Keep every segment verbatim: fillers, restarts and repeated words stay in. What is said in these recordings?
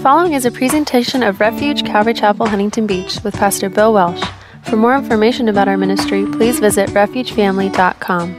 following is a presentation of Refuge Calvary Chapel, Huntington Beach with Pastor Bill Welsh. For more information about our ministry, please visit refuge family dot com.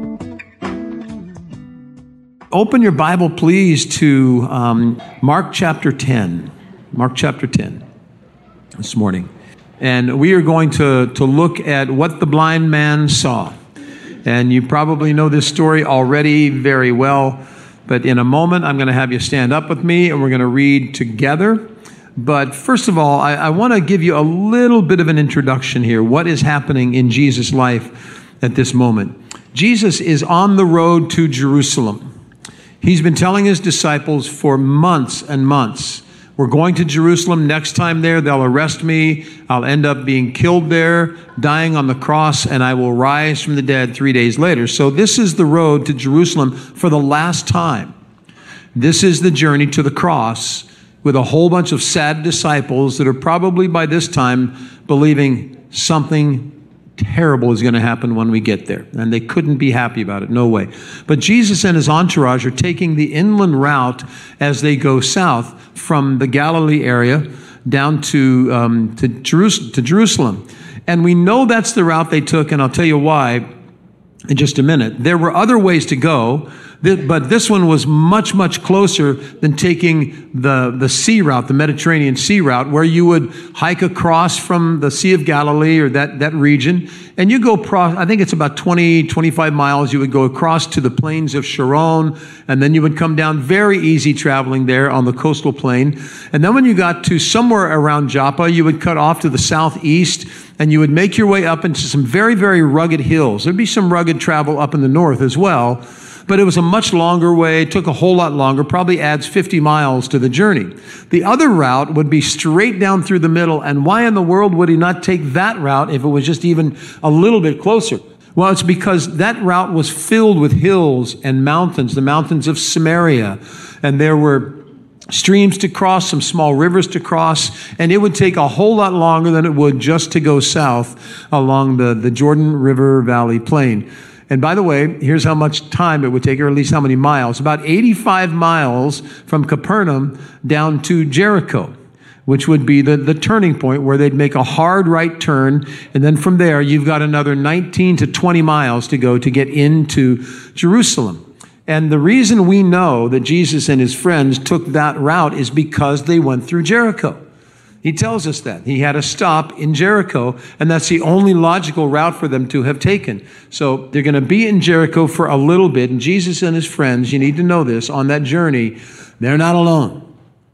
Open your Bible, please, to um, Mark chapter ten. Mark chapter ten this morning. And we are going to, to look at what the blind man saw. And you probably know this story already very well. But in a moment, I'm going to have you stand up with me, and we're going to read together. But first of all, I, I want to give you a little bit of an introduction here. What is happening in Jesus' life at this moment? Jesus is on the road to Jerusalem. He's been telling his disciples for months and months, we're going to Jerusalem. Next time there, they'll arrest me. I'll end up being killed there, dying on the cross, and I will rise from the dead three days later. So this is the road to Jerusalem for the last time. This is the journey to the cross with a whole bunch of sad disciples that are probably by this time believing something terrible is going to happen when we get there. And they couldn't be happy about it. No way. But Jesus and his entourage are taking the inland route as they go south from the Galilee area down to, um, to, Jerus- to Jerusalem. And we know that's the route they took, and I'll tell you why in just a minute. There were other ways to go, but this one was much, much closer than taking the, the sea route, the Mediterranean Sea route, where you would hike across from the Sea of Galilee or that, that region, and you go, pro- I think it's about twenty, twenty-five miles, you would go across to the plains of Sharon, and then you would come down, very easy traveling there on the coastal plain. And then when you got to somewhere around Joppa, you would cut off to the southeast, and you would make your way up into some very, very rugged hills. There'd be some rugged travel up in the north as well, but it was a much longer way, took a whole lot longer, probably adds fifty miles to the journey. The other route would be straight down through the middle, and why in the world would he not take that route if it was just even a little bit closer? Well, it's because that route was filled with hills and mountains, the mountains of Samaria, and there were streams to cross, some small rivers to cross, and it would take a whole lot longer than it would just to go south along the, the Jordan River Valley Plain. And by the way, here's how much time it would take, or at least how many miles. About eighty-five miles from Capernaum down to Jericho, which would be the, the turning point where they'd make a hard right turn. And then from there, you've got another nineteen to twenty miles to go to get into Jerusalem. And the reason we know that Jesus and his friends took that route is because they went through Jericho. He tells us that. He had a stop in Jericho, and that's the only logical route for them to have taken. So they're going to be in Jericho for a little bit, and Jesus and his friends, you need to know this, on that journey, they're not alone.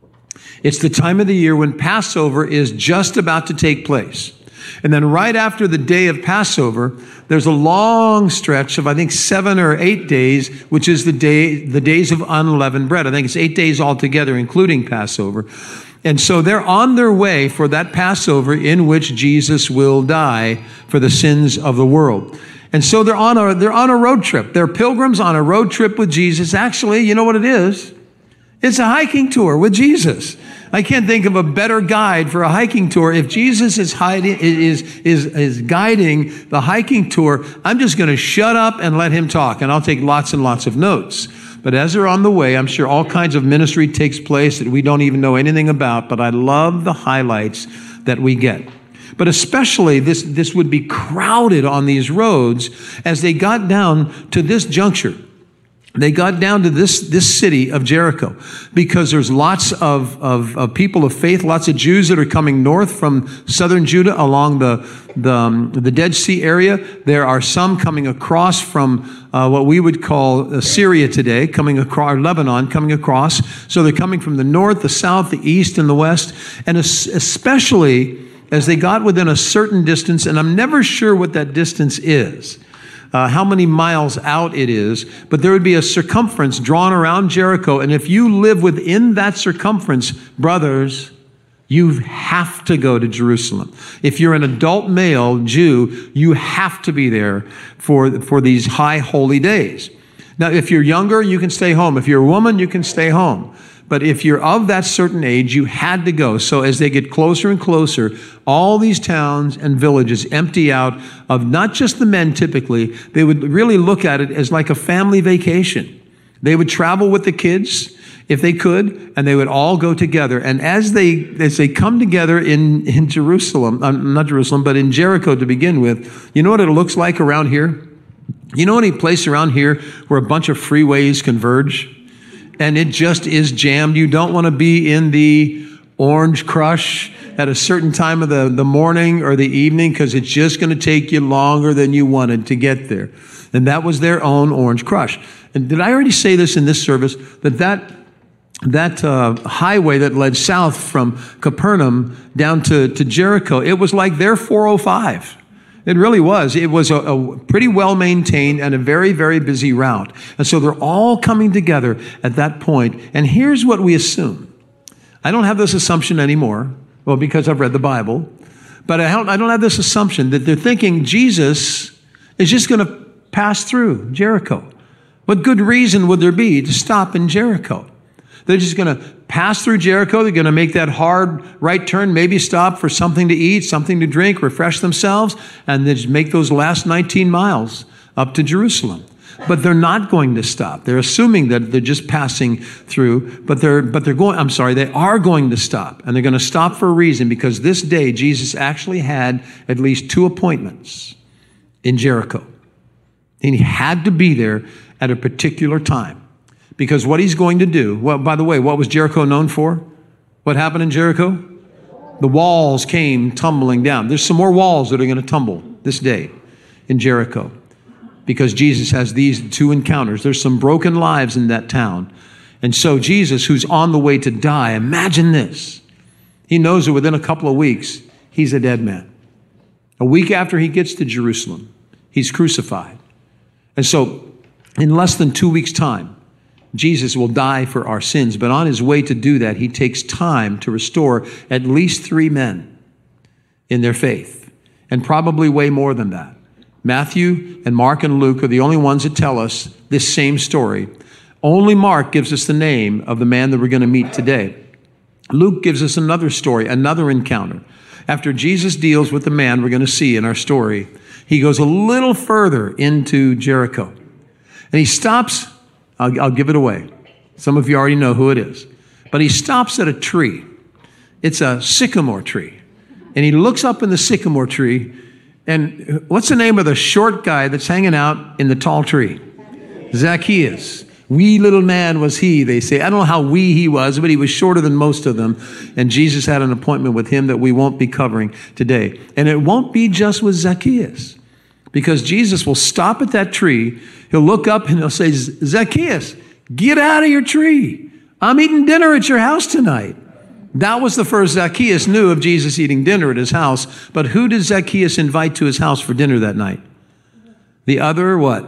It's the time of the year when Passover is just about to take place. And then right after the day of Passover, there's a long stretch of, I think, seven or eight days, which is the day, the days of unleavened bread. I think it's eight days altogether, including Passover. And so they're on their way for that Passover in which Jesus will die for the sins of the world. And so they're on a, they're on a road trip. They're pilgrims on a road trip with Jesus. Actually, you know what it is? It's a hiking tour with Jesus. I can't think of a better guide for a hiking tour. If Jesus is hiding, is, is, is guiding the hiking tour, I'm just going to shut up and let him talk, and I'll take lots and lots of notes. But as they're on the way, I'm sure all kinds of ministry takes place that we don't even know anything about, but I love the highlights that we get. But especially this, this would be crowded on these roads as they got down to this juncture. They got down to this, this city of Jericho because there's lots of, of, of people of faith, lots of Jews that are coming north from southern Judah along the, the, um, the Dead Sea area. There are some coming across from uh, what we would call uh, Syria today, coming across, or Lebanon, coming across. So they're coming from the north, the south, the east, and the west. And especially as they got within a certain distance, and I'm never sure what that distance is, Uh, how many miles out it is, but there would be a circumference drawn around Jericho. And if you live within that circumference, brothers, you have to go to Jerusalem. If you're an adult male Jew, you have to be there for, for these high holy days. Now, if you're younger, you can stay home. If you're a woman, you can stay home. But if you're of that certain age, you had to go. So as they get closer and closer, all these towns and villages empty out of not just the men typically. They would really look at it as like a family vacation. They would travel with the kids. if they could, and they would all go together. And as they as they come together in, in Jerusalem, uh, not Jerusalem, but in Jericho to begin with, you know what it looks like around here? You know any place around here where a bunch of freeways converge? And it just is jammed. You don't want to be in the orange crush at a certain time of the, the morning or the evening, because it's just going to take you longer than you wanted to get there. And that was their own orange crush. And did I already say this in this service, that that, that uh, highway that led south from Capernaum down to, to Jericho, it was like their four oh five. It really was. It was a, a pretty well-maintained and a very, very busy route. And so they're all coming together at that point. And here's what we assume. I don't have this assumption anymore, well, because I've read the Bible. But I don't, I don't have this assumption that they're thinking Jesus is just going to pass through Jericho. What good reason would there be to stop in Jericho? They're just going to pass through Jericho. They're going to make that hard right turn, maybe stop for something to eat, something to drink, refresh themselves, and then just make those last nineteen miles up to Jerusalem. But they're not going to stop. They're assuming that they're just passing through, but they're but they're going, I'm sorry, they are going to stop. And they're going to stop for a reason, because this day Jesus actually had at least two appointments in Jericho. And he had to be there at a particular time. Because what he's going to do, well, by the way, what was Jericho known for? What happened in Jericho? The walls came tumbling down. There's some more walls that are going to tumble this day in Jericho, because Jesus has these two encounters. There's some broken lives in that town. And so Jesus, who's on the way to die, imagine this. He knows that within a couple of weeks, he's a dead man. A week after he gets to Jerusalem, he's crucified. And so in less than two weeks' time, Jesus will die for our sins, but on his way to do that, he takes time to restore at least three men in their faith, and probably way more than that. Matthew and Mark and Luke are the only ones that tell us this same story. Only Mark gives us the name of the man that we're going to meet today. Luke gives us another story, another encounter. After Jesus deals with the man we're going to see in our story, he goes a little further into Jericho, and he stops. I'll, I'll give it away. Some of you already know who it is. But he stops at a tree. It's a sycamore tree. And he looks up in the sycamore tree, and what's the name of the short guy that's hanging out in the tall tree? Zacchaeus. Wee little man was he, they say. I don't know how wee he was, but he was shorter than most of them. And Jesus had an appointment with him that we won't be covering today. And it won't be just with Zacchaeus, because Jesus will stop at that tree. He'll look up and he'll say, Zacchaeus, get out of your tree. I'm eating dinner at your house tonight. That was the first Zacchaeus knew of Jesus eating dinner at his house. But who did Zacchaeus invite to his house for dinner that night? The other what?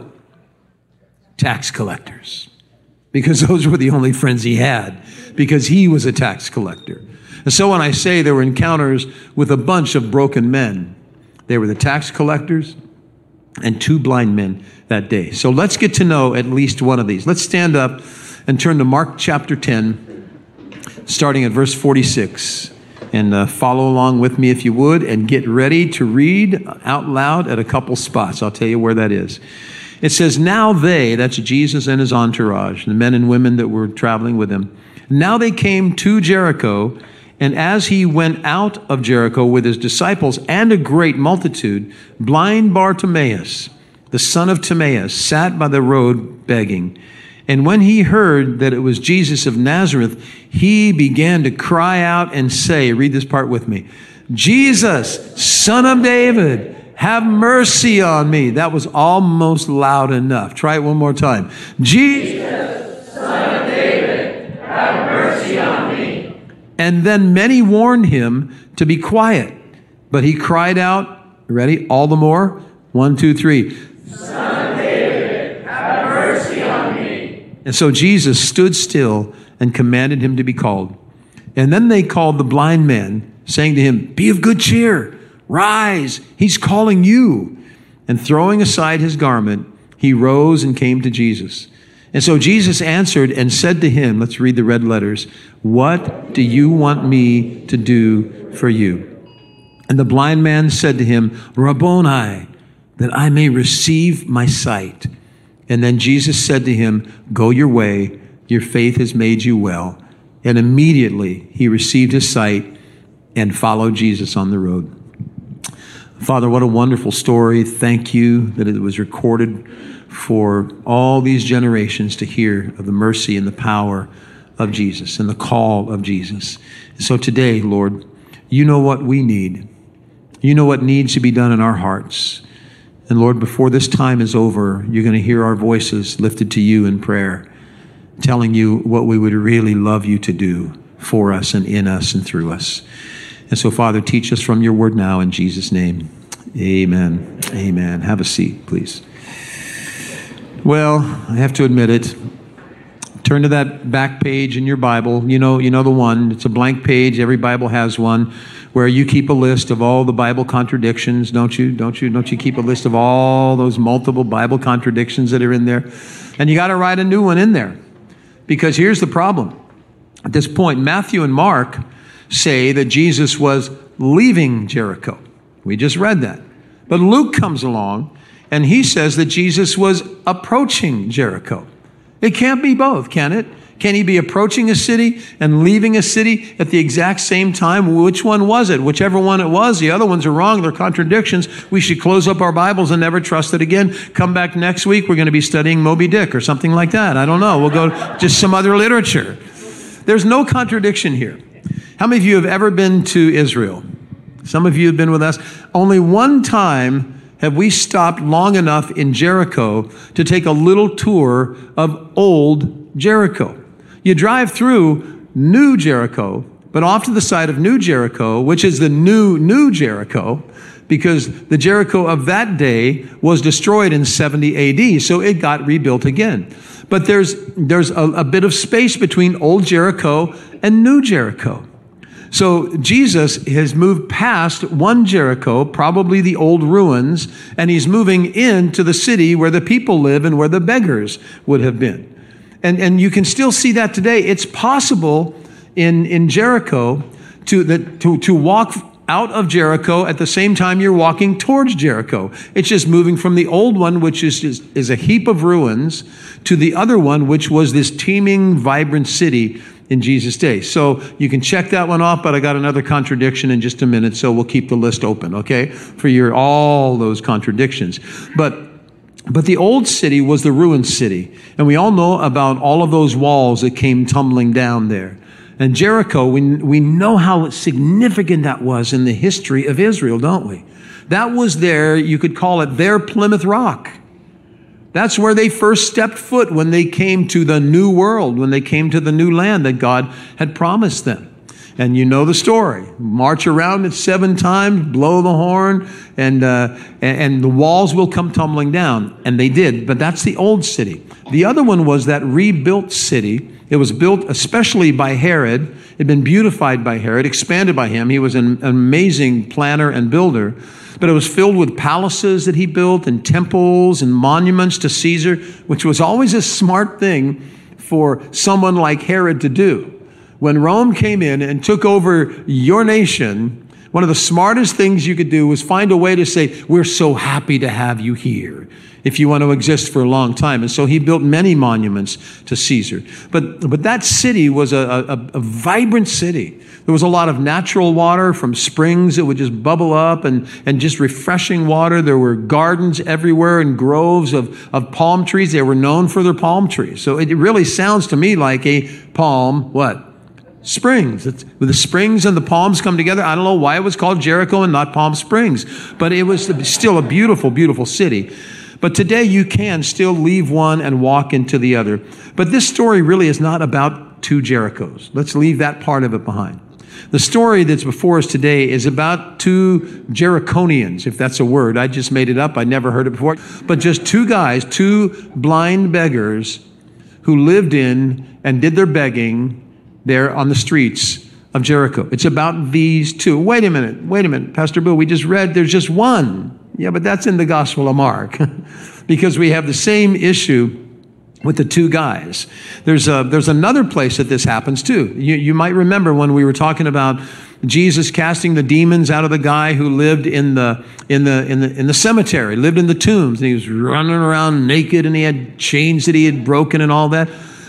Tax collectors. Because those were the only friends he had, because he was a tax collector. And so when I say there were encounters with a bunch of broken men, they were the tax collectors and two blind men that day. So let's get to know at least one of these. Let's stand up and turn to Mark chapter ten, starting at verse forty-six. And uh, follow along with me if you would, and get ready to read out loud at a couple spots. I'll tell you where that is. It says, now they, that's Jesus and his entourage, the men and women that were traveling with him, now they came to Jericho, and as he went out of Jericho with his disciples and a great multitude, blind Bartimaeus, the son of Timaeus, sat by the road begging. And when he heard that it was Jesus of Nazareth, he began to cry out and say, read this part with me, Jesus, Son of David, have mercy on me. That was almost loud enough. Try it one more time. Jesus, Son of David, have mercy on me. And then many warned him to be quiet. But he cried out, ready, all the more? One, two, three. Son of David, have mercy on me. And so Jesus stood still and commanded him to be called. And then they called the blind man, saying to him, be of good cheer, rise, he's calling you. And throwing aside his garment, he rose and came to Jesus. And so Jesus answered and said to him, let's read the red letters, what do you want me to do for you? And the blind man said to him, Rabboni, that I may receive my sight. And then Jesus said to him, go your way, Your faith has made you well. And immediately he received his sight and followed Jesus on the road. Father, what a wonderful story. Thank you that it was recorded for all these generations to hear of the mercy and the power of Jesus and the call of Jesus. And so today, Lord, you know what we need. You know what needs to be done in our hearts. And Lord, before this time is over, you're going to hear our voices lifted to you in prayer, telling you what we would really love you to do for us and in us and through us. And so, Father, teach us from your word now in Jesus' name. Amen. Amen. Have a seat, please. Well, I have to admit it. Turn to that back page in your Bible. You know, you know the one. It's a blank page. Every Bible has one where you keep a list of all the Bible contradictions, don't you? Don't you? Don't you keep a list of all those multiple Bible contradictions that are in there? And you got to write a new one in there. Because here's the problem. At this point, Matthew and Mark say that Jesus was leaving Jericho. We just read that. But Luke comes along and he says that Jesus was approaching Jericho. It can't be both, can it? Can he be approaching a city and leaving a city at the exact same time? Which one was it? Whichever one it was, the other ones are wrong. They're contradictions. We should close up our Bibles and never trust it again. Come back next week. We're going to be studying Moby Dick or something like that. I don't know. We'll go just some other literature. There's no contradiction here. How many of you have ever been to Israel? Some of you have been with us. Only one time have we stopped long enough in Jericho to take a little tour of old Jericho. You drive through New Jericho, but off to the side of New Jericho, which is the new, new Jericho, because the Jericho of that day was destroyed in seventy A D, so it got rebuilt again. But there's, there's a, a bit of space between old Jericho and New Jericho. So Jesus has moved past one Jericho, probably the old ruins, and he's moving into the city where the people live and where the beggars would have been. And, and you can still see that today. It's possible in, in Jericho to, that, to, to walk out of Jericho at the same time you're walking towards Jericho. It's just moving from the old one, which is, is, is a heap of ruins, to the other one, which was this teeming, vibrant city in Jesus' day. So you can check that one off, but I got another contradiction in just a minute, so we'll keep the list open, okay, for your all those contradictions. But but the old city was the ruined city, and we all know about all of those walls that came tumbling down there. And Jericho, we, we know how significant that was in the history of Israel, don't we? That was their, you could call it their Plymouth Rock. That's where they first stepped foot when they came to the new world, when they came to the new land that God had promised them. And you know the story. March around it seven times, blow the horn, and, uh, and, and the walls will come tumbling down. And they did, but that's the old city. The other one was that rebuilt city. It was built especially by Herod. It had been beautified by Herod, expanded by him. He was an amazing planner and builder. But it was filled with palaces that he built and temples and monuments to Caesar, which was always a smart thing for someone like Herod to do. When Rome came in and took over your nation, one of the smartest things you could do was find a way to say, we're so happy to have you here if you want to exist for a long time. And so he built many monuments to Caesar. But, but that city was a, a, a vibrant city. There was a lot of natural water from springs that would just bubble up and, and just refreshing water. There were gardens everywhere and groves of, of palm trees. They were known for their palm trees. So it really sounds to me like a palm, what? Springs. It's, the springs and the palms come together. I don't know why it was called Jericho and not Palm Springs, but it was still a beautiful, beautiful city. But today you can still leave one and walk into the other. But this story really is not about two Jerichos. Let's leave that part of it behind. The story that's before us today is about two Jericonians, if that's a word. I just made it up. I never heard it before. But just two guys, two blind beggars who lived in and did their begging there on the streets of Jericho. It's about these two. Wait a minute. Wait a minute. Pastor Bill, we just read there's just one. Yeah, but that's in the Gospel of Mark because we have the same issue with the two guys. There's a, there's another place that this happens too. You, you might remember when we were talking about Jesus casting the demons out of the guy who lived in the in the in the in the cemetery, lived in the tombs, and he was running around naked, and he had chains that he had broken and all that.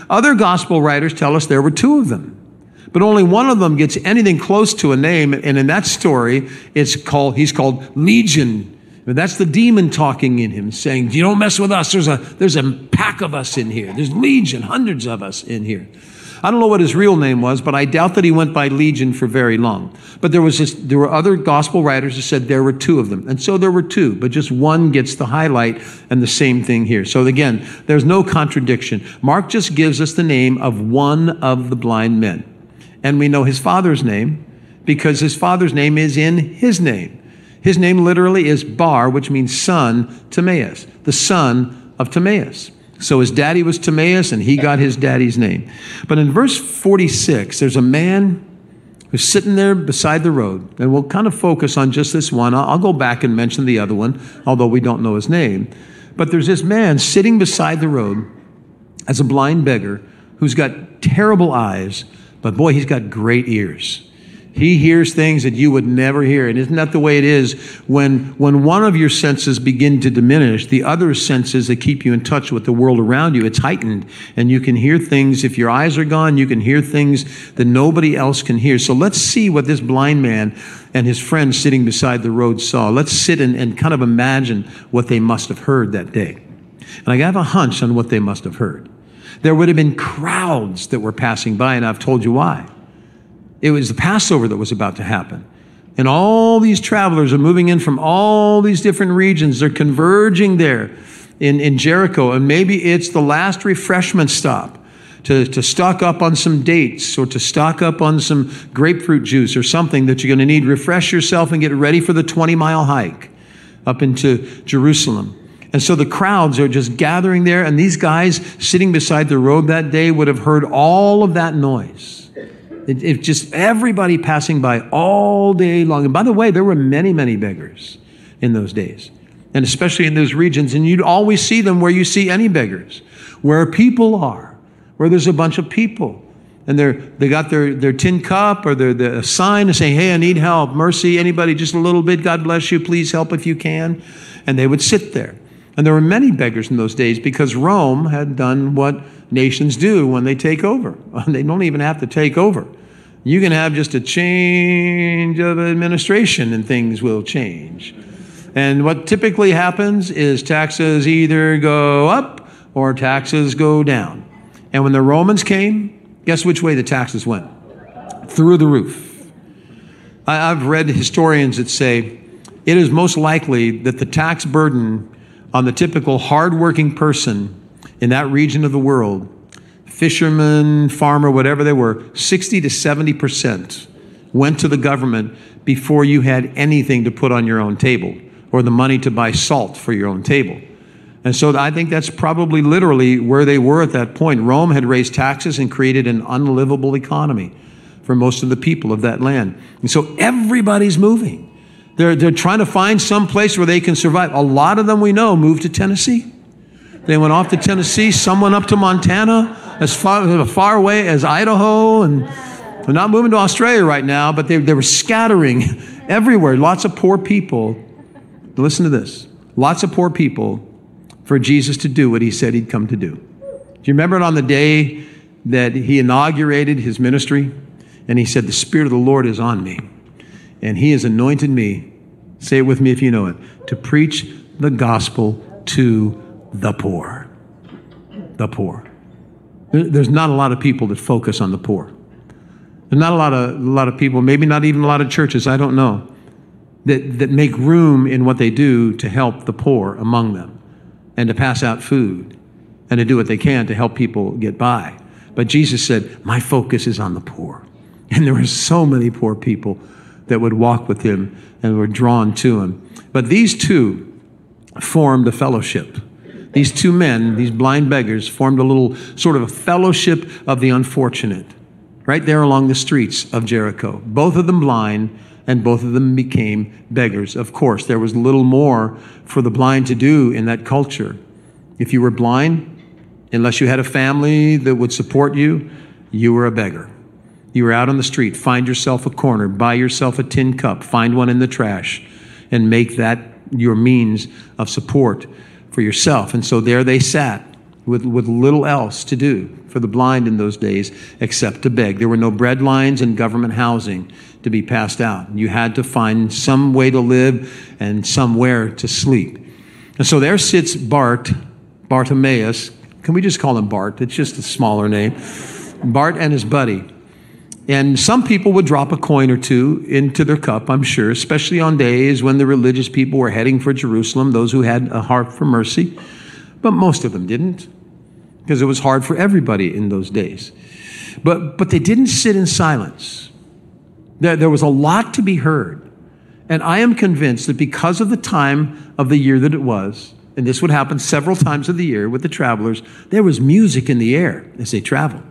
Other gospel writers tell us there were two of them. But only one of them gets anything close to a name. And in that story, it's called, he's called Legion. But that's the demon talking in him, saying, you don't mess with us. There's a, there's a pack of us in here. There's legion, hundreds of us in here. I don't know what his real name was, but I doubt that he went by Legion for very long. But there was this, there were other gospel writers who said there were two of them. And so there were two, but just one gets the highlight, and the same thing here. So again, there's no contradiction. Mark just gives us the name of one of the blind men. And we know his father's name because his father's name is in his name. His name literally is Bar, which means son, Timaeus, the son of Timaeus. So his daddy was Timaeus, and he got his daddy's name. But in verse forty-six, there's a man who's sitting there beside the road. And we'll kind of focus on just this one. I'll go back and mention the other one, although we don't know his name. But there's this man sitting beside the road as a blind beggar who's got terrible eyes, but boy, he's got great ears. He hears things that you would never hear. And isn't that the way it is? When, when one of your senses begin to diminish, the other senses that keep you in touch with the world around you, it's heightened. And you can hear things. If your eyes are gone, you can hear things that nobody else can hear. So let's see what this blind man and his friend sitting beside the road saw. Let's sit and, and kind of imagine what they must have heard that day. And I have a hunch on what they must have heard. There would have been crowds that were passing by, and I've told you why. It was the Passover that was about to happen. And all these travelers are moving in from all these different regions. They're converging there in, in Jericho. And maybe it's the last refreshment stop to, to stock up on some dates or to stock up on some grapefruit juice or something that you're going to need. Refresh yourself and get ready for the twenty-mile hike up into Jerusalem. And so the crowds are just gathering there. And these guys sitting beside the road that day would have heard all of that noise. It, it just everybody passing by all day long. And by the way, there were many, many beggars in those days, and especially in those regions. And you'd always see them where you see any beggars, where people are, where there's a bunch of people. And they're, they got their, their tin cup or their, their sign and saying, hey, I need help, mercy, anybody, just a little bit, God bless you, please help if you can. And they would sit there. And there were many beggars in those days because Rome had done what nations do when they take over. They don't even have to take over. You can have just a change of administration and things will change. And what typically happens is taxes either go up or taxes go down. And when the Romans came, guess which way the taxes went? Through the roof. I, I've read historians that say it is most likely that the tax burden on the typical hardworking person in that region of the world, fisherman, farmer, whatever they were, sixty to seventy percent went to the government before you had anything to put on your own table or the money to buy salt for your own table. And so I think that's probably literally where they were at that point. Rome had raised taxes and created an unlivable economy for most of the people of that land. And so everybody's moving. They're, they're trying to find some place where they can survive. A lot of them we know moved to Tennessee. They went off to Tennessee, some went up to Montana, as far, as far away as Idaho, and they're not moving to Australia right now, but they, they were scattering everywhere. Lots of poor people. Listen to this. Lots of poor people for Jesus to do what he said he'd come to do. Do you remember it on the day that he inaugurated his ministry? And he said, the Spirit of the Lord is on me. And he has anointed me, say it with me if you know it, to preach the gospel to the poor. The poor. There's not a lot of people that focus on the poor. There's not a lot of, a lot of people, maybe not even a lot of churches, I don't know, that, that make room in what they do to help the poor among them and to pass out food and to do what they can to help people get by. But Jesus said, my focus is on the poor. And there were so many poor people that would walk with him and were drawn to him. But these two formed a fellowship. These two men, these blind beggars, formed a little sort of a fellowship of the unfortunate right there along the streets of Jericho. Both of them blind, and both of them became beggars. Of course, there was little more for the blind to do in that culture. If you were blind, unless you had a family that would support you, you were a beggar. You were out on the street. Find yourself a corner. Buy yourself a tin cup. Find one in the trash and make that your means of support for yourself. And so there they sat, with, with little else to do for the blind in those days except to beg. There were no bread lines and government housing to be passed out. You had to find some way to live and somewhere to sleep. And so there sits Bart, Bartimaeus. Can we just call him Bart? It's just a smaller name. Bart and his buddy. And some people would drop a coin or two into their cup, I'm sure, especially on days when the religious people were heading for Jerusalem, those who had a heart for mercy. But most of them didn't, because it was hard for everybody in those days. But, but they didn't sit in silence. There, there was a lot to be heard. And I am convinced that because of the time of the year that it was, and this would happen several times of the year with the travelers, there was music in the air as they traveled.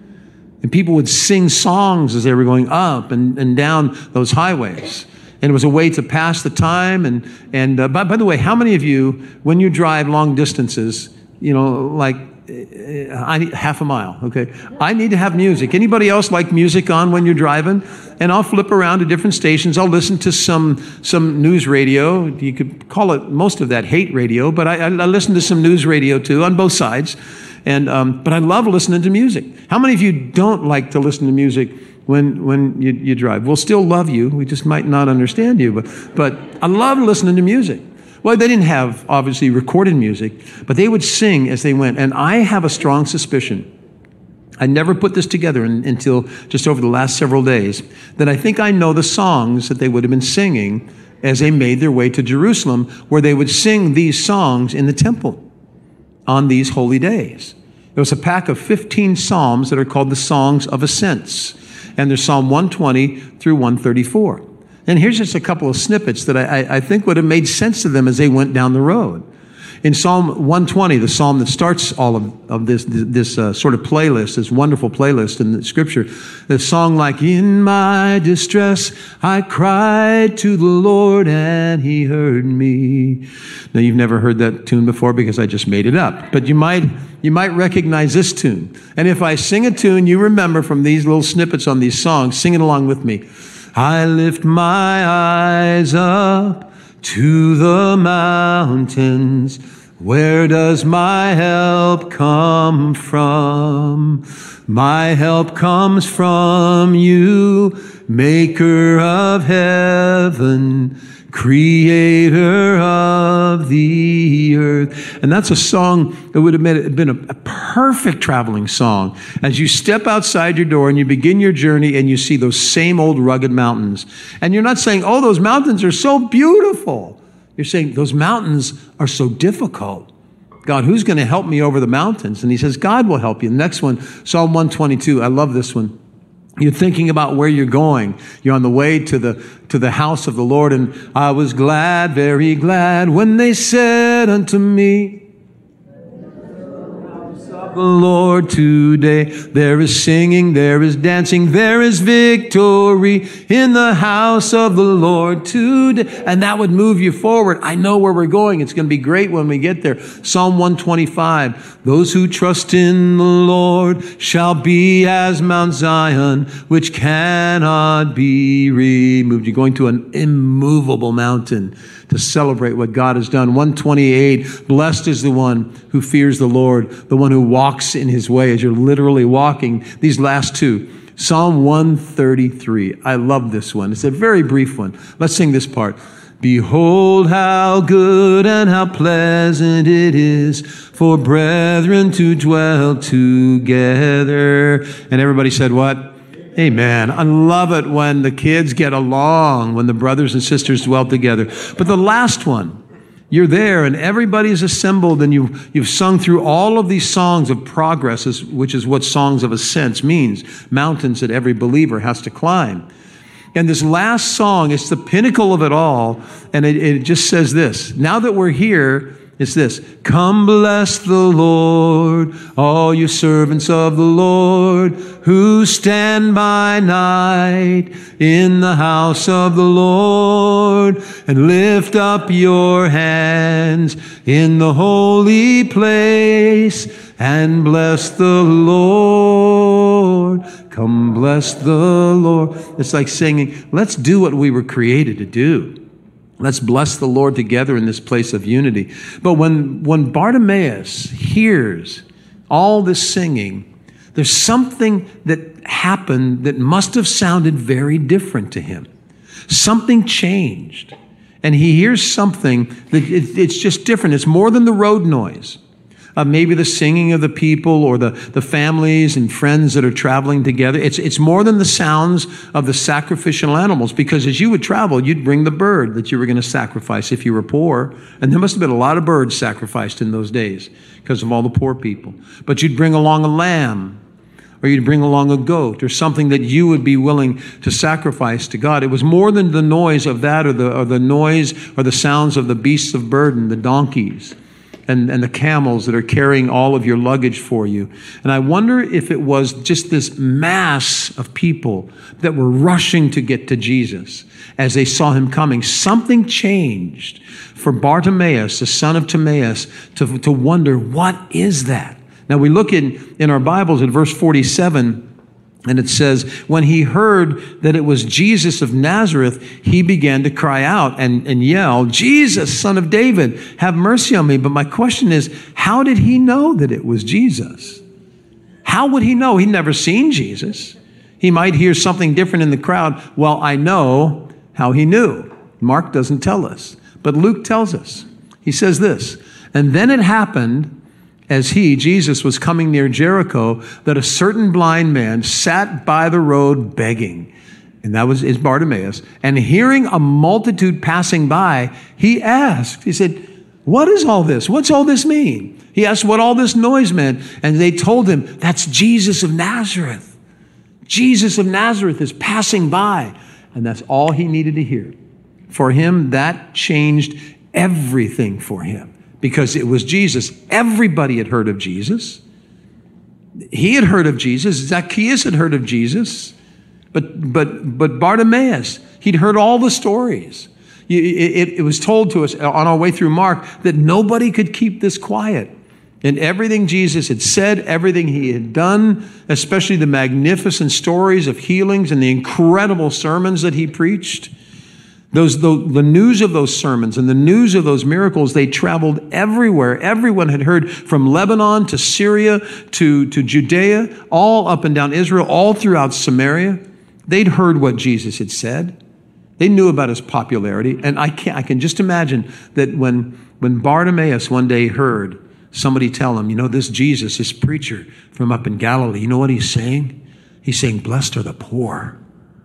And people would sing songs as they were going up and, and down those highways. And it was a way to pass the time. And, and uh, by, by the way, how many of you, when you drive long distances, you know, like uh, I need half a mile, okay? I need to have music. Anybody else like music on when you're driving? And I'll flip around to different stations. I'll listen to some some news radio. You could call it most of that hate radio, but I, I listen to some news radio too on both sides. And um, but I love listening to music. How many of you don't like to listen to music when when you, you drive? We'll still love you. We just might not understand you. But but I love listening to music. Well, they didn't have, obviously, recorded music, but they would sing as they went. And I have a strong suspicion, I never put this together in, until just over the last several days, that I think I know the songs that they would have been singing as they made their way to Jerusalem, where they would sing these songs in the temple on these holy days. There was a pack of fifteen psalms that are called the Songs of Ascents, and there's Psalm one twenty through one thirty-four. And here's just a couple of snippets that I, I think would have made sense to them as they went down the road. In Psalm one twenty, the psalm that starts all of, of this, this uh, sort of playlist, this wonderful playlist in the scripture, the song like, "In my distress, I cried to the Lord and he heard me." Now, you've never heard that tune before because I just made it up, but you might, you might recognize this tune. And if I sing a tune you remember from these little snippets on these songs, sing it along with me. I lift my eyes up to the mountains. Where does my help come from? My help comes from you, maker of heaven, creator of the earth. And that's a song that would have been a, a perfect traveling song. As you step outside your door and you begin your journey and you see those same old rugged mountains. And you're not saying, oh, those mountains are so beautiful. You're saying, those mountains are so difficult. God, who's going to help me over the mountains? And he says, God will help you. The next one, Psalm one twenty-two. I love this one. You're thinking about where you're going. You're on the way to the to the house of the Lord. And I was glad, very glad, when they said unto me, the Lord today. There is singing, there is dancing, there is victory in the house of the Lord today. And that would move you forward. I know where we're going. It's going to be great when we get there. Psalm one twenty-five. Those who trust in the Lord shall be as Mount Zion, which cannot be removed. You're going to an immovable mountain to celebrate what God has done. one twenty-eight, blessed is the one who fears the Lord, the one who walks in his way, as you're literally walking. These last two, Psalm one thirty-three. I love this one. It's a very brief one. Let's sing this part. Behold how good and how pleasant it is for brethren to dwell together. And everybody said what? Amen. I love it when the kids get along, when the brothers and sisters dwell together. But the last one, you're there and everybody's assembled and you, you've sung through all of these songs of progress, which is what Songs of Ascents means, mountains that every believer has to climb. And this last song, it's the pinnacle of it all, and it, it just says this. Now that we're here, it's this. Come bless the Lord, all you servants of the Lord, who stand by night in the house of the Lord, and lift up your hands in the holy place, and bless the Lord. Come bless the Lord. It's like singing, let's do what we were created to do. Let's bless the Lord together in this place of unity. But when, when Bartimaeus hears all this singing, there's something that happened that must have sounded very different to him. Something changed. And he hears something that it, it's just different. It's more than the road noise. Uh, maybe the singing of the people or the, the families and friends that are traveling together. It's, it's more than the sounds of the sacrificial animals, because as you would travel, you'd bring the bird that you were going to sacrifice if you were poor. And there must have been a lot of birds sacrificed in those days because of all the poor people. But you'd bring along a lamb, or you'd bring along a goat, or something that you would be willing to sacrifice to God. It was more than the noise of that, or the, or the noise or the sounds of the beasts of burden, the donkeys, and, and the camels that are carrying all of your luggage for you. And I wonder if it was just this mass of people that were rushing to get to Jesus as they saw him coming. Something changed for Bartimaeus, the son of Timaeus, to, to wonder, what is that? Now we look in, in our Bibles at verse forty-seven, and it says, when he heard that it was Jesus of Nazareth, he began to cry out and, and yell, Jesus, son of David, have mercy on me. But my question is, how did he know that it was Jesus? How would he know? He'd never seen Jesus. He might hear something different in the crowd. Well, I know how he knew. Mark doesn't tell us, but Luke tells us. He says this, and then it happened, as he, Jesus, was coming near Jericho, that a certain blind man sat by the road begging. And that was is Bartimaeus. And hearing a multitude passing by, he asked, he said, what is all this? What's all this mean? He asked what all this noise meant. And they told him, that's Jesus of Nazareth. Jesus of Nazareth is passing by. And that's all he needed to hear. For him, that changed everything for him. Because it was Jesus. Everybody had heard of Jesus. He had heard of Jesus. Zacchaeus had heard of Jesus. But but but Bartimaeus, he'd heard all the stories. It, it, it was told to us on our way through Mark that nobody could keep this quiet. And everything Jesus had said, everything he had done, especially the magnificent stories of healings and the incredible sermons that he preached, Those, the, the news of those sermons and the news of those miracles, they traveled everywhere. Everyone had heard, from Lebanon to Syria to, to Judea, all up and down Israel, all throughout Samaria. They'd heard what Jesus had said. They knew about his popularity. And I can I can just imagine that when, when Bartimaeus one day heard somebody tell him, you know, this Jesus, this preacher from up in Galilee, you know what he's saying? He's saying, blessed are the poor,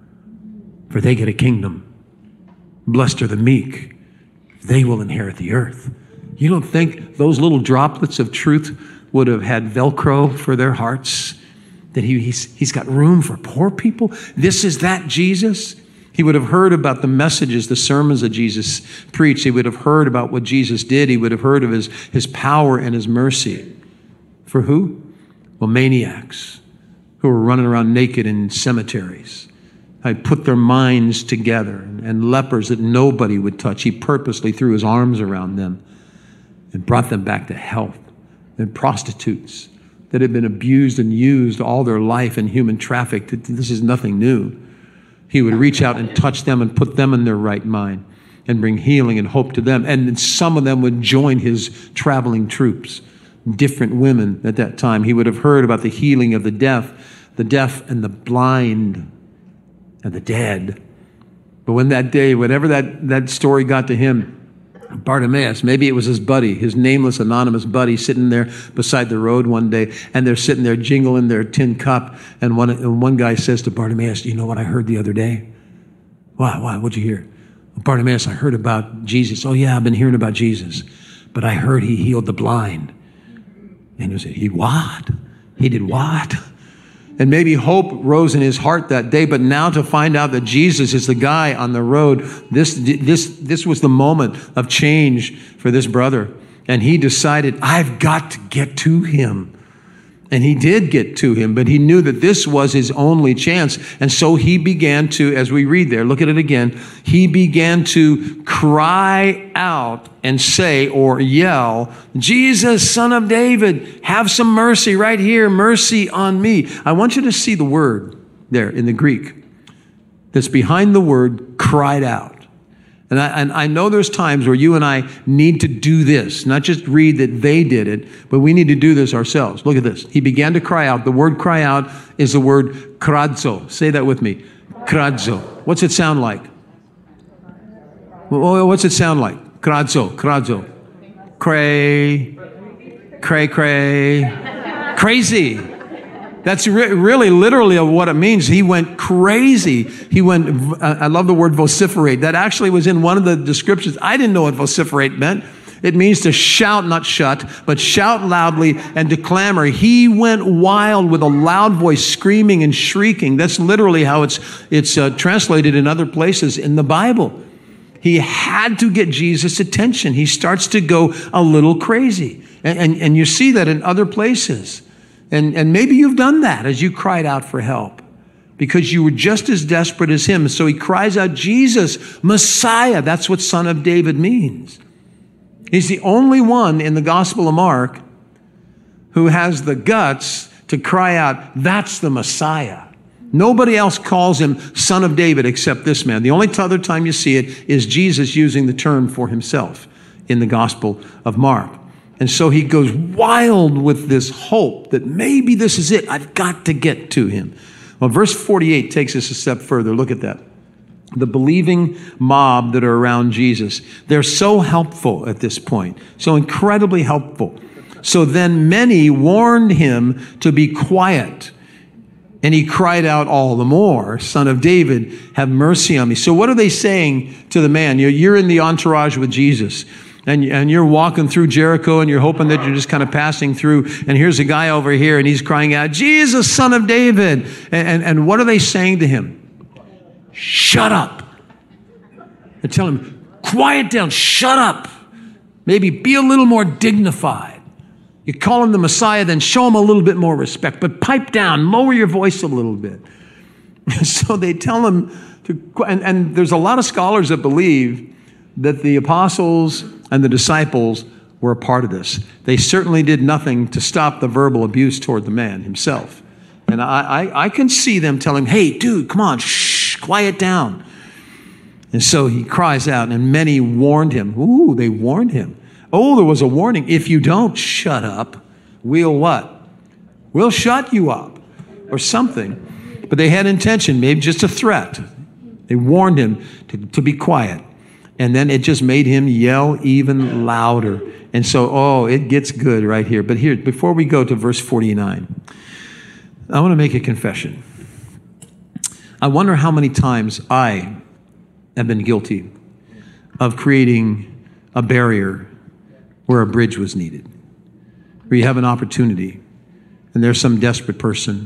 for they get a kingdom. Blessed are the meek, they will inherit the earth. You don't think those little droplets of truth would have had Velcro for their hearts? That he, he's, he's got room for poor people? This is that Jesus? He would have heard about the messages, the sermons that Jesus preached. He would have heard about what Jesus did. He would have heard of his, his power and his mercy. For who? Well, maniacs who were running around naked in cemeteries. I put their minds together, and lepers that nobody would touch. He purposely threw his arms around them and brought them back to health. And prostitutes that had been abused and used all their life in human traffic. This is nothing new. He would reach out and touch them and put them in their right mind and bring healing and hope to them. And some of them would join his traveling troops, different women at that time. He would have heard about the healing of the deaf, the deaf and the blind, and the dead. But when that day, whenever that, that story got to him, Bartimaeus, maybe it was his buddy, his nameless, anonymous buddy, sitting there beside the road one day, and they're sitting there jingling their tin cup, and one, and one guy says to Bartimaeus, you know what I heard the other day? Why, why, what'd you hear? Bartimaeus, I heard about Jesus. Oh yeah, I've been hearing about Jesus. But I heard he healed the blind. And he said, he what? He did what? And maybe hope rose in his heart that day, but now to find out that Jesus is the guy on the road, this, this, this was the moment of change for this brother. And he decided, I've got to get to him. And he did get to him, but he knew that this was his only chance. And so he began to, as we read there, look at it again, he began to cry out and say or yell, Jesus, son of David, have some mercy right here, mercy on me. I want you to see the word there in the Greek that's behind the word cried out. And I, and I know there's times where you and I need to do this, not just read that they did it, but we need to do this ourselves. Look at this. He began to cry out. The word cry out is the word kradzo. Say that with me. Kradzo. What's it sound like? What's it sound like? Kradzo, kradzo. Cray, cray, cray. Crazy. That's re- really literally what it means. He went crazy. He went, uh, I love the word vociferate. That actually was in one of the descriptions. I didn't know what vociferate meant. It means to shout, not shut, but shout loudly and to clamor. He went wild with a loud voice, screaming and shrieking. That's literally how it's, it's uh, translated in other places in the Bible. He had to get Jesus' attention. He starts to go a little crazy. And, and, and you see that in other places. And, and maybe you've done that as you cried out for help because you were just as desperate as him. So he cries out, Jesus, Messiah. That's what Son of David means. He's the only one in the Gospel of Mark who has the guts to cry out, that's the Messiah. Nobody else calls him Son of David except this man. The only other time you see it is Jesus using the term for himself in the Gospel of Mark. And so he goes wild with this hope that maybe this is it. I've got to get to him. Well, verse forty-eight takes us a step further. Look at that. The believing mob that are around Jesus, they're so helpful at this point, so incredibly helpful. So then many warned him to be quiet. And he cried out all the more, Son of David, have mercy on me. So what are they saying to the man? You're, you're in the entourage with Jesus. And, and you're walking through Jericho and you're hoping that you're just kind of passing through. And here's a guy over here and he's crying out, Jesus, Son of David. And, and, and what are they saying to him? Shut up. They tell him, quiet down, shut up. Maybe be a little more dignified. You call him the Messiah, then show him a little bit more respect. But pipe down, lower your voice a little bit. So they tell him to, and, and there's a lot of scholars that believe that the apostles and the disciples were a part of this. They certainly did nothing to stop the verbal abuse toward the man himself. And I, I, I can see them telling him, hey, dude, come on, shh, quiet down. And so he cries out, and many warned him. Ooh, they warned him. Oh, there was a warning. If you don't shut up, we'll what? We'll shut you up or something. But they had intention, maybe just a threat. They warned him to, to be quiet. And then it just made him yell even louder. And so, oh, it gets good right here. But here, before we go to verse forty-nine, I want to make a confession. I wonder how many times I have been guilty of creating a barrier where a bridge was needed. Where you have an opportunity and there's some desperate person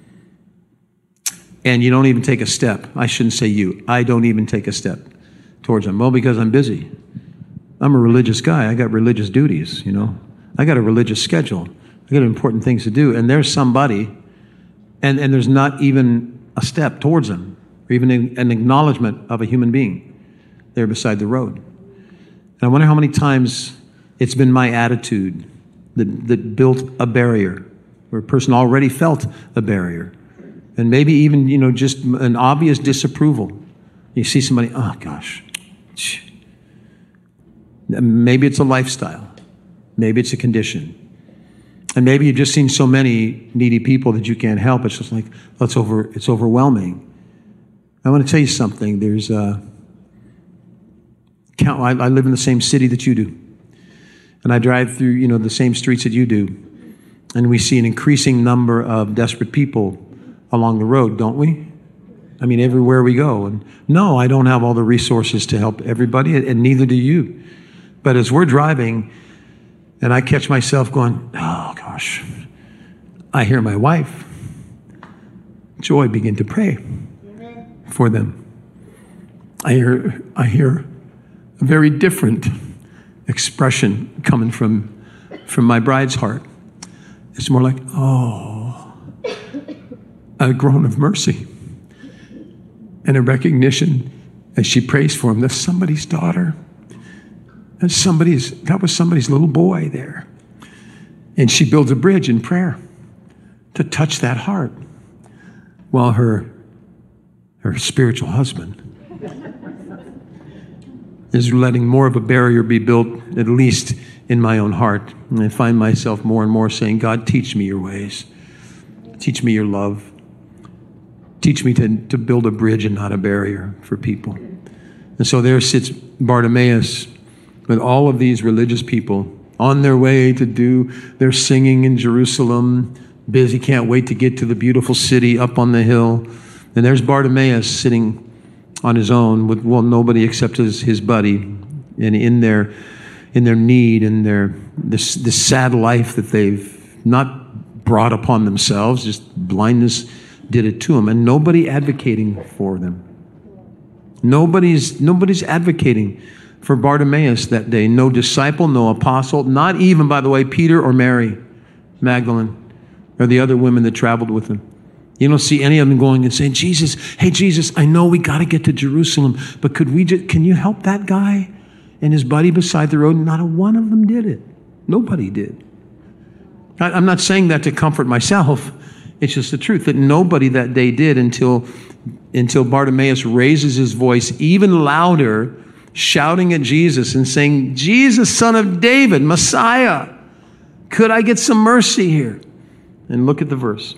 and you don't even take a step. I shouldn't say you. I don't even take a step towards them. Well, because I'm busy. I'm a religious guy. I got religious duties, you know. I got a religious schedule. I got important things to do. And there's somebody, and, and there's not even a step towards them, or even an acknowledgement of a human being there beside the road. And I wonder how many times it's been my attitude that, that built a barrier, where a person already felt a barrier. And maybe even, you know, just an obvious disapproval. You see somebody, oh gosh. Maybe it's a lifestyle. Maybe it's a condition. And maybe you've just seen so many needy people that you can't help. It's just like, oh, it's, over, it's overwhelming. I want to tell you something. There's uh, count. I, I live in the same city that you do. And I drive through, you know, the same streets that you do. And we see an increasing number of desperate people along the road, don't we? I mean, everywhere we go. And no, I don't have all the resources to help everybody, and neither do you. But as we're driving, and I catch myself going, oh gosh, I hear my wife, Joy, begin to pray for them. I hear, I hear a very different expression coming from, from my bride's heart. It's more like, oh, a groan of mercy. And a recognition as she prays for him, that's somebody's daughter. That's somebody's, that was somebody's little boy there. And she builds a bridge in prayer to touch that heart while her, her spiritual husband is letting more of a barrier be built, at least in my own heart. And I find myself more and more saying, God, teach me your ways. Teach me your love. Teach me to, to build a bridge and not a barrier for people. And so there sits Bartimaeus with all of these religious people on their way to do their singing in Jerusalem, busy, can't wait to get to the beautiful city up on the hill. And there's Bartimaeus sitting on his own with, well, nobody except his, his buddy, and in their in their need and their this this sad life that they've not brought upon themselves, just blindness did it to them, and nobody advocating for them. Nobody's nobody's advocating for Bartimaeus that day. No disciple, no apostle, not even, by the way, Peter or Mary Magdalene or the other women that traveled with him. You don't see any of them going and saying, Jesus, hey, Jesus, I know we got to get to Jerusalem, but could we just, can you help that guy and his buddy beside the road? Not a one of them did it. Nobody did. I, I'm not saying that to comfort myself. It's just the truth that nobody that day did until, until Bartimaeus raises his voice even louder, shouting at Jesus and saying, Jesus, Son of David, Messiah, could I get some mercy here? And look at the verse.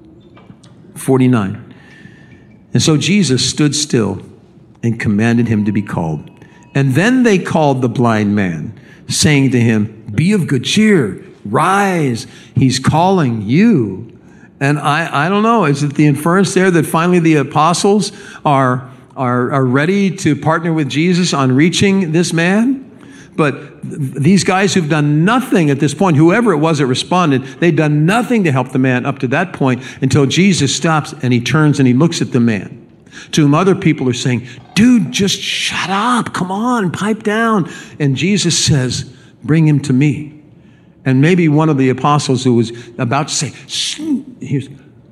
forty-nine. And so Jesus stood still and commanded him to be called. And then they called the blind man, saying to him, be of good cheer, rise, he's calling you. And I, I don't know, is it the inference there that finally the apostles are, are, are ready to partner with Jesus on reaching this man? But these guys who've done nothing at this point, whoever it was that responded, they've done nothing to help the man up to that point until Jesus stops and he turns and he looks at the man. To whom other people are saying, dude, just shut up. Come on, pipe down. And Jesus says, bring him to me. And maybe one of the apostles who was about to say, here's,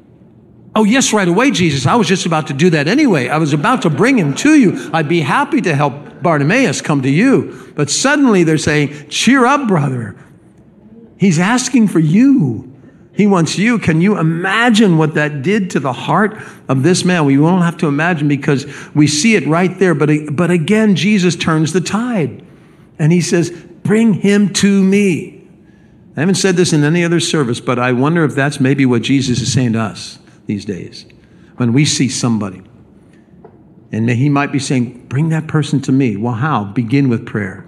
oh, yes, right away, Jesus. I was just about to do that anyway. I was about to bring him to you. I'd be happy to help Bartimaeus come to you. But suddenly they're saying, cheer up, brother. He's asking for you. He wants you. Can you imagine what that did to the heart of this man? We won't have to imagine because we see it right there. But, but again, Jesus turns the tide. And he says, bring him to me. I haven't said this in any other service, but I wonder if that's maybe what Jesus is saying to us these days. When we see somebody, and he might be saying, bring that person to me. Well, how? Begin with prayer.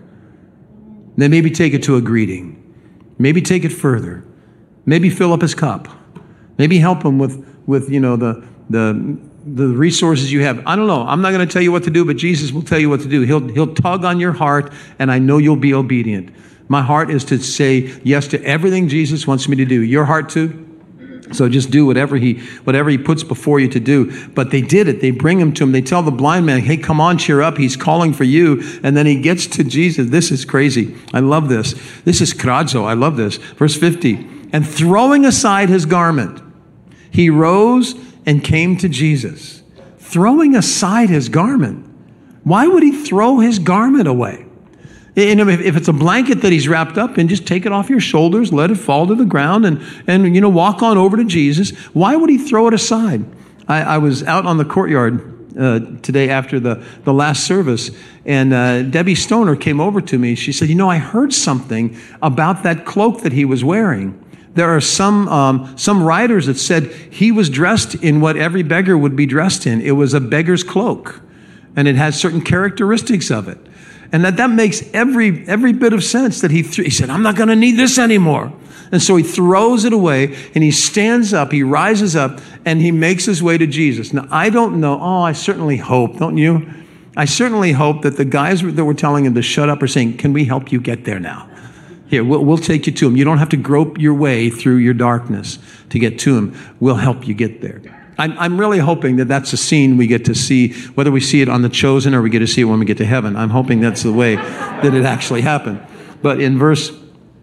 Then maybe take it to a greeting. Maybe take it further. Maybe fill up his cup. Maybe help him with, with you know, the, the, the resources you have. I don't know. I'm not going to tell you what to do, but Jesus will tell you what to do. He'll, he'll tug on your heart, and I know you'll be obedient. My heart is to say yes to everything Jesus wants me to do. Your heart too? So just do whatever he whatever he puts before you to do. But they did it. They bring him to him. They tell the blind man, hey, come on, cheer up. He's calling for you. And then he gets to Jesus. This is crazy. I love this. This is kradzo. I love this. Verse fifty. And throwing aside his garment, he rose and came to Jesus. Throwing aside his garment. Why would he throw his garment away? And if it's a blanket that he's wrapped up in, just take it off your shoulders, let it fall to the ground, and, and you know, walk on over to Jesus. Why would he throw it aside? I, I was out on the courtyard uh, today after the, the last service, and uh, Debbie Stoner came over to me. She said, you know, I heard something about that cloak that he was wearing. There are some um, some writers that said he was dressed in what every beggar would be dressed in. It was a beggar's cloak, and it has certain characteristics of it. And that, that makes every every bit of sense that he th- he said, I'm not going to need this anymore. And so he throws it away and he stands up, he rises up, and he makes his way to Jesus. Now, I don't know. Oh, I certainly hope, don't you? I certainly hope that the guys that were telling him to shut up are saying, can we help you get there now? Here, we'll, we'll take you to him. You don't have to grope your way through your darkness to get to him. We'll help you get there. I'm, I'm really hoping that that's a scene we get to see, whether we see it on The Chosen or we get to see it when we get to heaven. I'm hoping that's the way that it actually happened. But in verse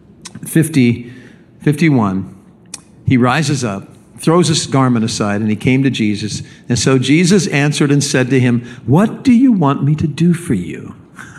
fifty, fifty-one, he rises up, throws his garment aside, and he came to Jesus. And so Jesus answered and said to him, what do you want me to do for you?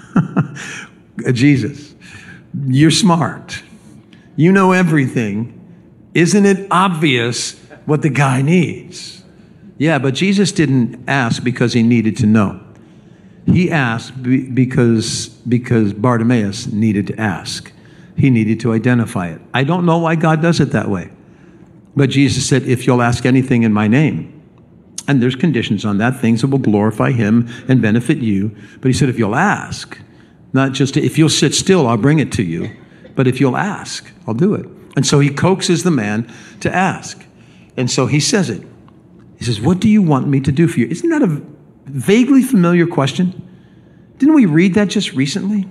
Jesus, you're smart. You know everything. Isn't it obvious what the guy needs? Yeah, but Jesus didn't ask because he needed to know. He asked be- because, because Bartimaeus needed to ask. He needed to identify it. I don't know why God does it that way. But Jesus said, if you'll ask anything in my name, and there's conditions on that, things that will glorify him and benefit you. But he said, if you'll ask, not just if you'll sit still, I'll bring it to you. But if you'll ask, I'll do it. And so he coaxes the man to ask. And so he says it. He says, what do you want me to do for you? Isn't that a vaguely familiar question? Didn't we read that just recently?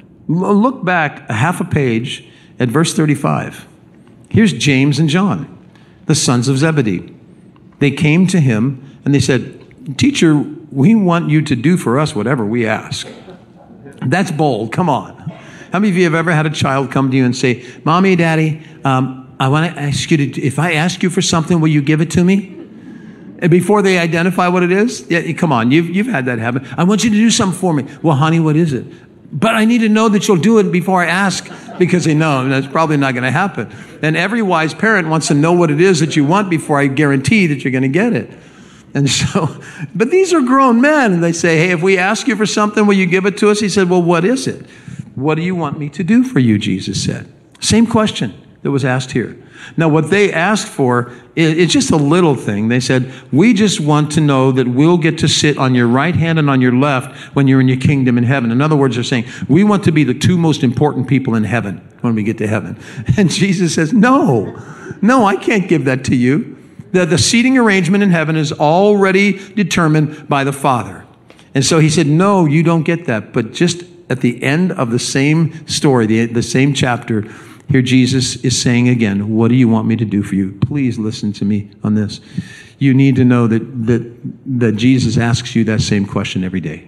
Look back a half a page at verse thirty-five. Here's James and John, the sons of Zebedee. They came to him and they said, teacher, we want you to do for us whatever we ask. That's bold. Come on. How many of you have ever had a child come to you and say, Mommy, Daddy, um, I want to ask you to, if I ask you for something, will you give it to me? And before they identify what it is, yeah, come on, you've, you've had that happen. I want you to do something for me. Well, honey, what is it? But I need to know that you'll do it before I ask, because they know that's probably not going to happen. And every wise parent wants to know what it is that you want before I guarantee that you're going to get it. And so, but these are grown men, and they say, hey, if we ask you for something, will you give it to us? He said, well, what is it? What do you want me to do for you, Jesus said. Same question that was asked here. Now, what they asked for, it's just a little thing. They said, we just want to know that we'll get to sit on your right hand and on your left when you're in your kingdom in heaven. In other words, they're saying, we want to be the two most important people in heaven when we get to heaven. And Jesus says, no, no, I can't give that to you. The, the seating arrangement in heaven is already determined by the Father. And so he said, no, you don't get that. But just at the end of the same story, the, the same chapter, here Jesus is saying again, what do you want me to do for you? Please listen to me on this. You need to know that, that, that Jesus asks you that same question every day.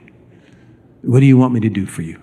What do you want me to do for you?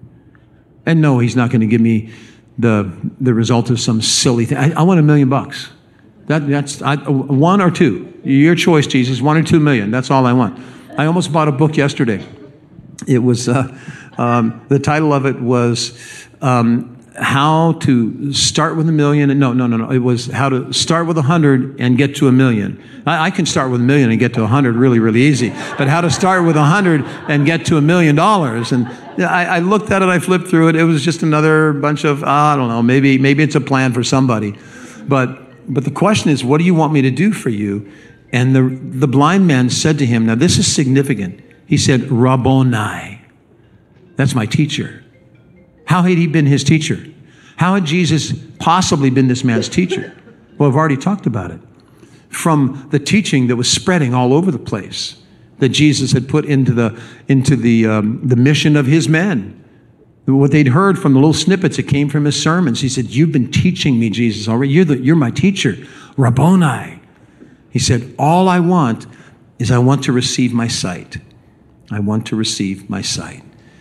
And no, he's not going to give me the, the result of some silly thing. I, I want a million bucks. That, that's I, one or two. Your choice, Jesus. One or two million. That's all I want. I almost bought a book yesterday. It was, uh, um, the title of it was... Um, how to start with a million. No, no, no, no. It was how to start with a hundred and get to a million. I, I can start with a million and get to a hundred really, really easy. But how to start with a hundred and get to a million dollars. And I, I looked at it, I flipped through it. It was just another bunch of, uh, I don't know, maybe, maybe it's a plan for somebody. But, but the question is, what do you want me to do for you? And the, the blind man said to him, now this is significant. He said, Rabboni. That's my teacher. How had he been his teacher? How had Jesus possibly been this man's teacher? Well, I've already talked about it. From the teaching that was spreading all over the place, that Jesus had put into the into the um, the mission of his men. What they'd heard from the little snippets that came from his sermons. He said, you've been teaching me, Jesus, already. You're, the, you're my teacher, Rabboni. He said, all I want is I want to receive my sight. I want to receive my sight.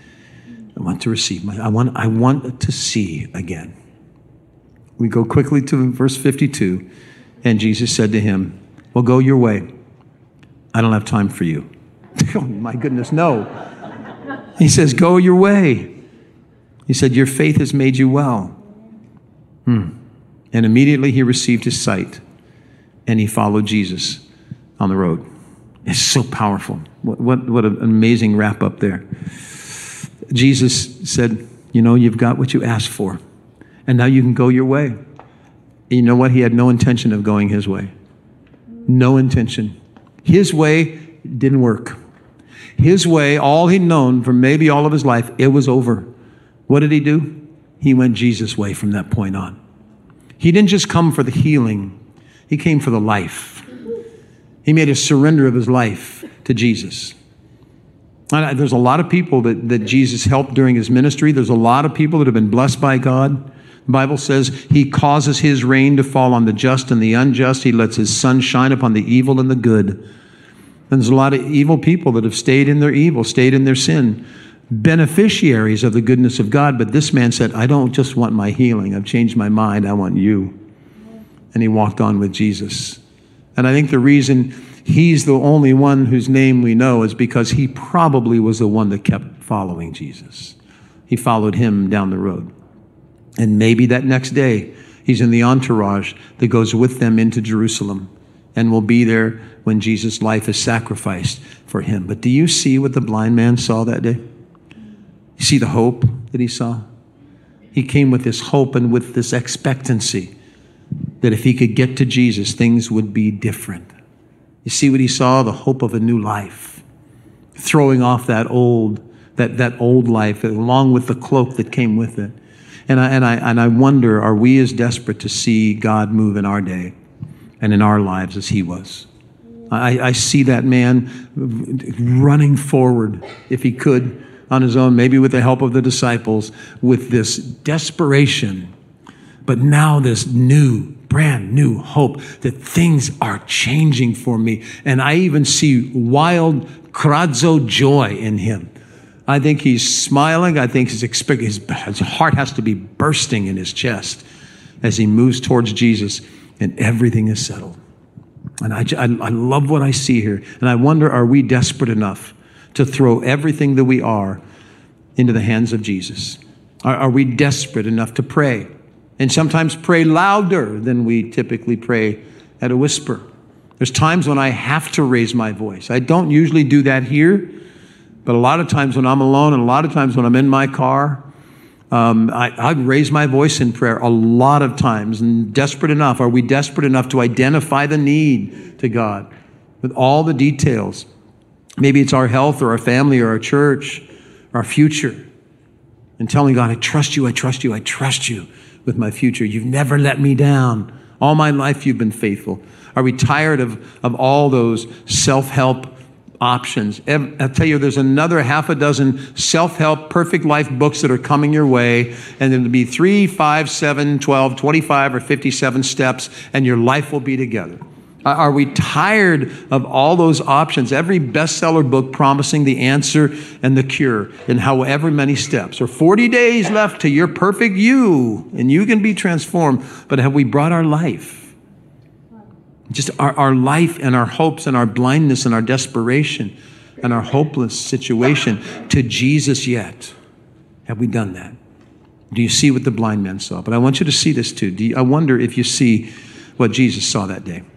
I want to receive my, I want, I want to see again. We go quickly to verse fifty-two. And Jesus said to him, well, go your way. I don't have time for you. Oh, my goodness, no. He says, go your way. He said, your faith has made you well. Hmm. And immediately he received his sight and he followed Jesus on the road. It's so powerful. What, what, what an amazing wrap up there. Jesus said, you know, you've got what you asked for, and now you can go your way. And you know what? He had no intention of going his way. No intention. His way didn't work. His way, all he'd known for maybe all of his life, it was over. What did he do? He went Jesus' way from that point on. He didn't just come for the healing. He came for the life. He made a surrender of his life to Jesus. There's a lot of people that, that Jesus helped during his ministry. There's a lot of people that have been blessed by God. The Bible says he causes his rain to fall on the just and the unjust. He lets his sun shine upon the evil and the good. And there's a lot of evil people that have stayed in their evil, stayed in their sin, beneficiaries of the goodness of God. But this man said, I don't just want my healing. I've changed my mind. I want you. And he walked on with Jesus. And I think the reason he's the only one whose name we know is because he probably was the one that kept following Jesus. He followed him down the road. And maybe that next day, he's in the entourage that goes with them into Jerusalem. and will be there when Jesus' life is sacrificed for him. But do you see what the blind man saw that day? You see the hope that he saw? He came with this hope and with this expectancy that if he could get to Jesus, things would be different. You see what he saw? The hope of a new life, throwing off that old, that, that old life, along with the cloak that came with it. And I, and I, and I wonder, are we as desperate to see God move in our day and in our lives as he was? I, I see that man running forward, if he could, on his own, maybe with the help of the disciples, with this desperation, but now this new, brand new hope that things are changing for me. And I even see wild kradzo joy in him. I think he's smiling. I think his, his, his heart has to be bursting in his chest as he moves towards Jesus, and everything is settled. And I, I, I love what I see here. And I wonder, are we desperate enough to throw everything that we are into the hands of Jesus? Are, are we desperate enough to pray? And sometimes pray louder than we typically pray at a whisper. There's times when I have to raise my voice. I don't usually do that here, but a lot of times when I'm alone and a lot of times when I'm in my car, um, I, I'd raise my voice in prayer a lot of times. And desperate enough, are we desperate enough to identify the need to God with all the details? Maybe it's our health or our family or our church, our future. And telling God, I trust you, I trust you, I trust you with my future. You've never let me down. All my life you've been faithful. Are we tired of, of all those self-help options? I'll tell you, there's another half a dozen self-help, perfect life books that are coming your way. And there'll be three, five, seven, twelve, twenty-five, or fifty-seven steps, and your life will be together. Are we tired of all those options? Every bestseller book promising the answer and the cure in however many steps. Or forty days left to your perfect you, and you can be transformed. But have we brought our life? Just our, our life and our hopes and our blindness and our desperation and our hopeless situation to Jesus yet? Have we done that? Do you see what the blind man saw? But I want you to see this too. Do you, I wonder if you see what Jesus saw that day.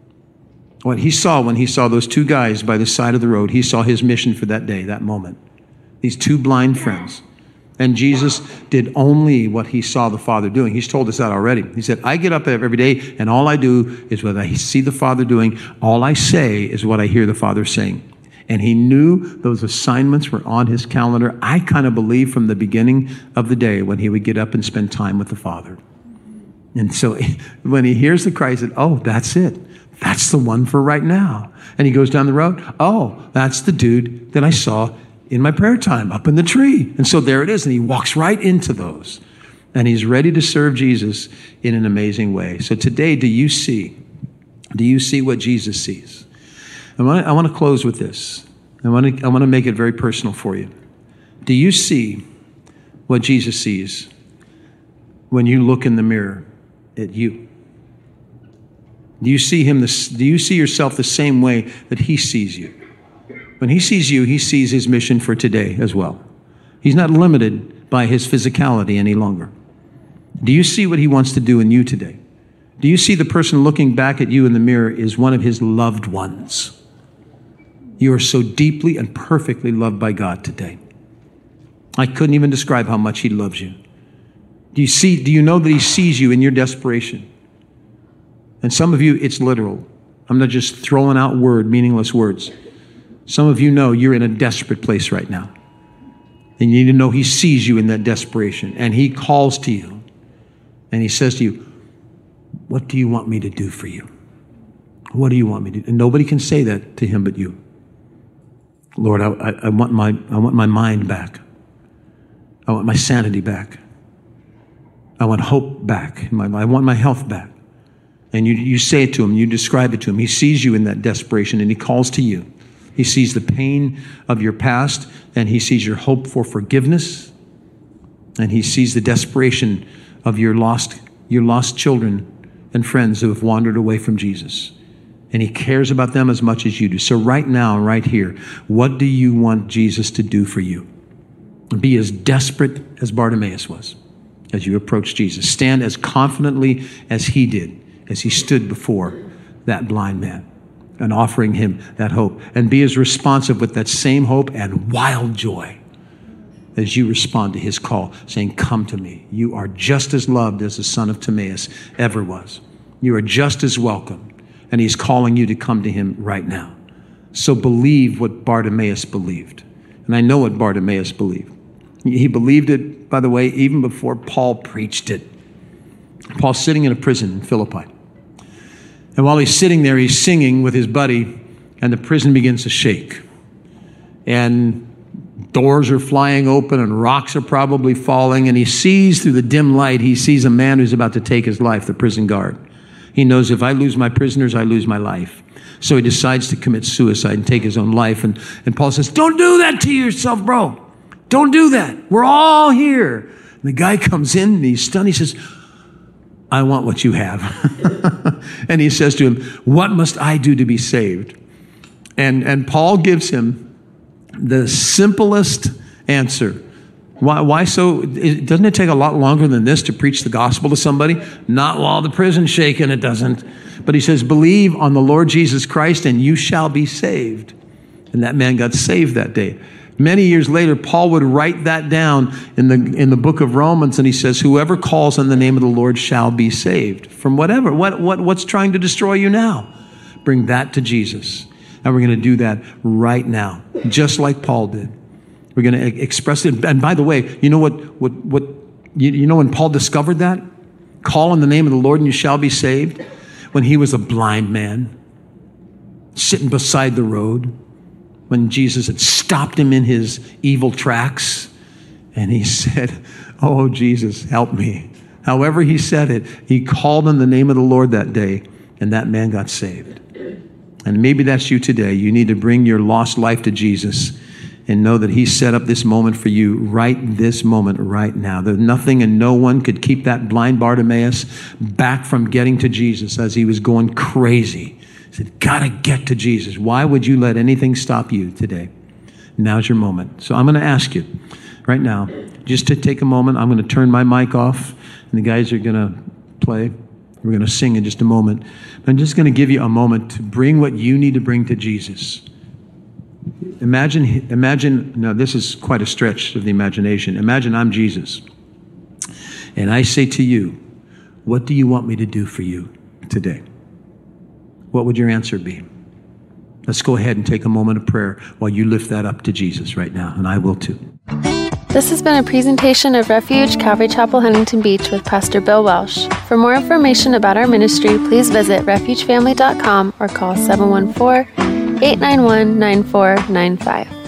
What he saw when he saw those two guys by the side of the road, he saw his mission for that day, that moment. These two blind friends. And Jesus did only what he saw the Father doing. He's told us that already. He said, I get up every day and all I do is what I see the Father doing. All I say is what I hear the Father saying. And he knew those assignments were on his calendar. I kind of believe from the beginning of the day when he would get up and spend time with the Father. And so when he hears the cry, he said, oh, that's it. That's the one for right now. And he goes down the road. Oh, that's the dude that I saw in my prayer time up in the tree. And so there it is. And he walks right into those. And he's ready to serve Jesus in an amazing way. So today, do you see? Do you see what Jesus sees? I want to, I want to close with this. I want to, I want to make it very personal for you. Do you see what Jesus sees when you look in the mirror at you? Do you see him? This, do you see yourself the same way that he sees you? When he sees you, he sees his mission for today as well. He's not limited by his physicality any longer. Do you see what he wants to do in you today? Do you see the person looking back at you in the mirror is one of his loved ones? You are so deeply and perfectly loved by God today. I couldn't even describe how much he loves you. Do you see? Do you know that he sees you in your desperation? And some of you, it's literal. I'm not just throwing out word, meaningless words. Some of you know you're in a desperate place right now. And you need to know he sees you in that desperation. And he calls to you. And he says to you, what do you want me to do for you? What do you want me to do? And nobody can say that to him but you. Lord, I, I, I want my, I want my mind back. I want my sanity back. I want hope back in my life. I want my health back. And you, you say it to him, you describe it to him. He sees you in that desperation and he calls to you. He sees the pain of your past and he sees your hope for forgiveness. And he sees the desperation of your lost, your lost children and friends who have wandered away from Jesus. And he cares about them as much as you do. So right now, right here, what do you want Jesus to do for you? Be as desperate as Bartimaeus was as you approach Jesus. Stand as confidently as he did, as he stood before that blind man and offering him that hope. And be as responsive with that same hope and wild joy as you respond to his call, saying, come to me. You are just as loved as the son of Timaeus ever was. You are just as welcome. And he's calling you to come to him right now. So believe what Bartimaeus believed. And I know what Bartimaeus believed. He believed it, by the way, even before Paul preached it. Paul's sitting in a prison in Philippi. And while he's sitting there, he's singing with his buddy, and the prison begins to shake. And doors are flying open, and rocks are probably falling, and he sees through the dim light, he sees a man who's about to take his life, the prison guard. He knows if I lose my prisoners, I lose my life. So he decides to commit suicide and take his own life. And, and Paul says, don't do that to yourself, bro. Don't do that. We're all here. And the guy comes in, and he's stunned. He says, I want what you have. And he says to him, what must I do to be saved? And, and Paul gives him the simplest answer. Why, why so? It, doesn't it take a lot longer than this to preach the gospel to somebody? Not while the prison's shaking, it doesn't. But he says, believe on the Lord Jesus Christ and you shall be saved. And that man got saved that day. Many years later, Paul would write that down in the in the book of Romans, and he says, whoever calls on the name of the Lord shall be saved. From whatever, what, what what's trying to destroy you now? Bring that to Jesus. And we're going to do that right now, just like Paul did. We're going to express it. And by the way, you know what, what, what you, you know when Paul discovered that? Call on the name of the Lord and you shall be saved. When he was a blind man, sitting beside the road, when Jesus had stopped him in his evil tracks, and he said, oh, Jesus, help me. However he said it, he called on the name of the Lord that day, and that man got saved. And maybe that's you today. You need to bring your lost life to Jesus and know that he set up this moment for you right this moment, right now. That nothing and no one could keep that blind Bartimaeus back from getting to Jesus as he was going crazy. He said, gotta get to Jesus. Why would you let anything stop you today? Now's your moment. So I'm going to ask you right now, just to take a moment. I'm going to turn my mic off, and the guys are going to play. We're going to sing in just a moment. I'm just going to give you a moment to bring what you need to bring to Jesus. Imagine, imagine, now this is quite a stretch of the imagination. Imagine I'm Jesus. And I say to you, what do you want me to do for you today? What would your answer be? Let's go ahead and take a moment of prayer while you lift that up to Jesus right now, and I will too. This has been a presentation of Refuge Calvary Chapel, Huntington Beach with Pastor Bill Welsh. For more information about our ministry, please visit refuge family dot com or call seven one four, eight nine one, nine four nine five.